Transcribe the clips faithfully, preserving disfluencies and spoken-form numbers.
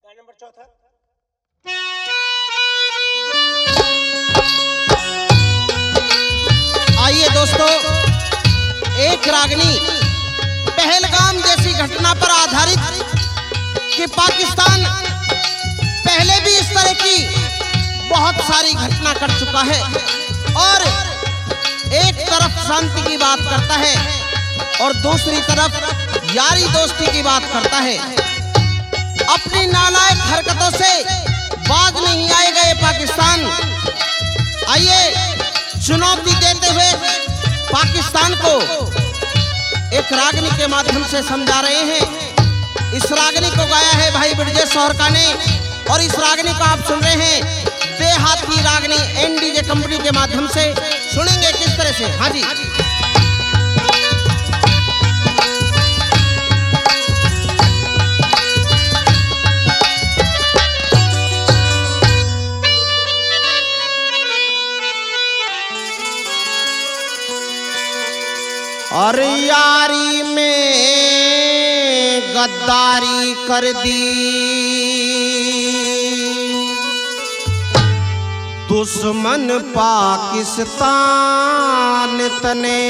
Number चौथा। आइए दोस्तों, एक रागनी पहलगाम जैसी घटना पर आधारित कि पाकिस्तान पहले भी इस तरह की बहुत सारी घटना कर चुका है और एक तरफ शांति की बात करता है और दूसरी तरफ यारी दोस्ती की बात करता है। अपनी नालायक हरकतों से बाज नहीं आएगा ये पाकिस्तान। आइए चुनौती देते हुए पाकिस्तान को एक रागनी के माध्यम से समझा रहे हैं। इस रागनी को गाया है भाई ब्रजेश सोहरका ने और इस रागनी को आप सुन रहे हैं देहाती रागनी एनडीजे कंपनी के माध्यम से। सुनेंगे किस तरह से। हाँ जी, और यारी में गद्दारी कर दी, दुश्मन पाकिस्तान तने,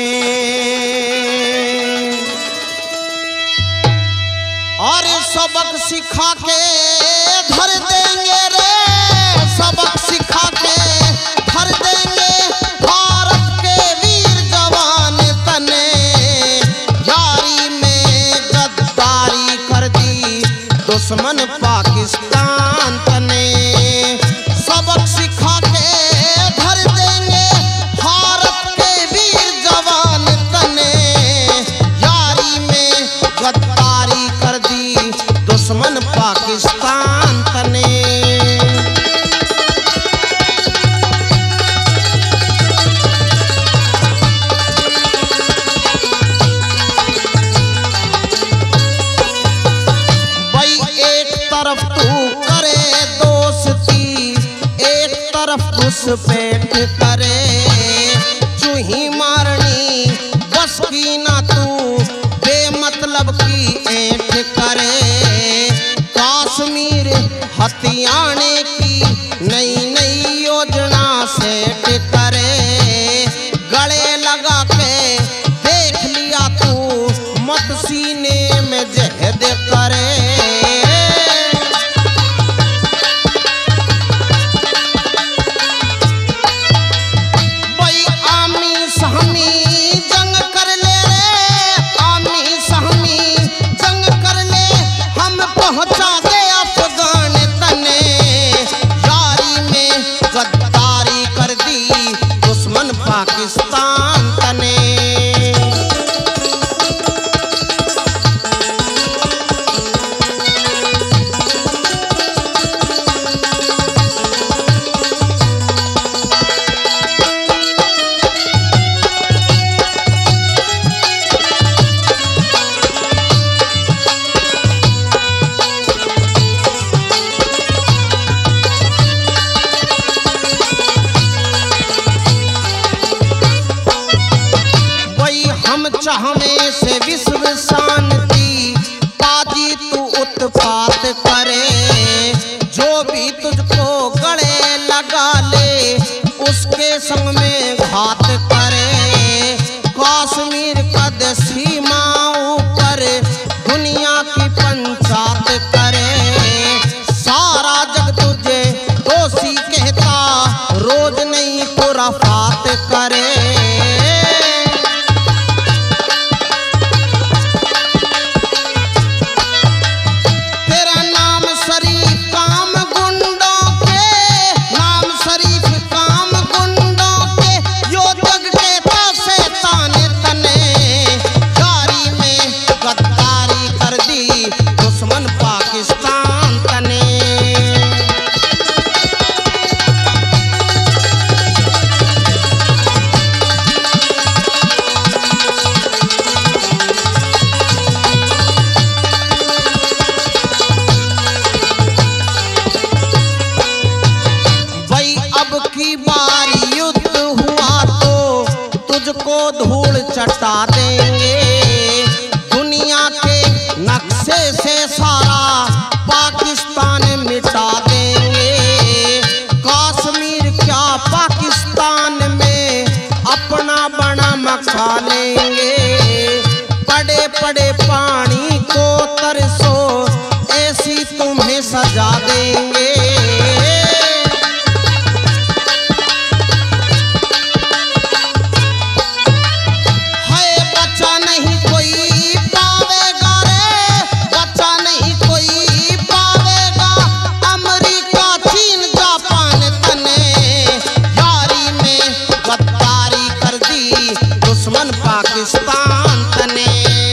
और सबक सिखा के धर देंगे रे, सबक सिखा के धर देंगे भारत के वीर जवान तने। यारी में गद्दारी कर दी, दुश्मन पाकिस्तान तने, सबक सिखा के धर देंगे भारत के वीर जवान तने। यारी में गद्दारी कर दी, दुश्मन पाकिस्तान तने। घुसपैठ करे चूही मारनी बस की ना तू, बेमतलब की ऐठ करे। कश्मीर हथियाने की नई नई योजना सेट करे, गले लगा के देख लिया तू, मत सीने में जहद करे। पाकिस्तान तने चाहने से विश्व शांति पाजी तू उत्पात करे। जो भी तुझको गले लगा ले उसके संग में घात करे। कश्मीर कद सीमाओं पर दुनिया की पंचायत करे। सारा जग तुझे दोषी कहता, रोज नई खुराफात करे। जैसी तुम्हें सजा देंगे। पाकिस्तान तने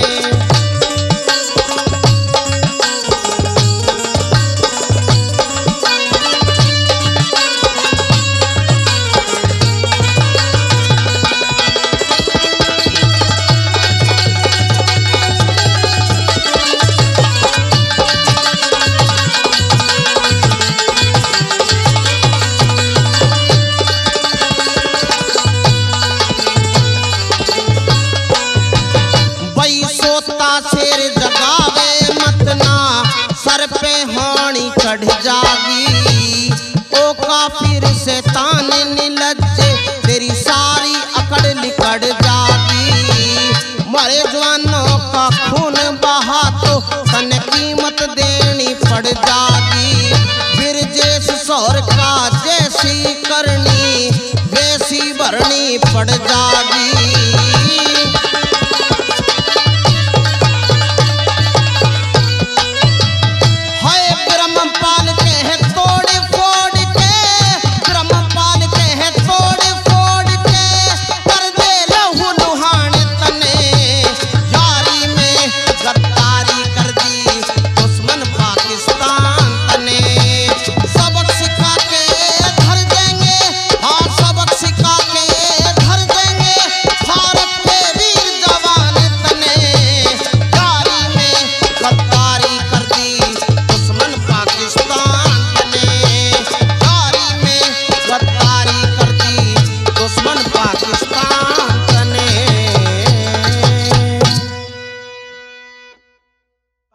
शेर जगावे मतना सर पे हानी चढ़ जागी। ओ काफिर शैतान निलज्ज तेरी सारी अकड़ निकड़ जागी। मरे जवानों का खून बहा तो तन कीमत देनी पड़ जागी। फिर जैस सौर का जैसी करनी वैसी भरनी पड़ जागी।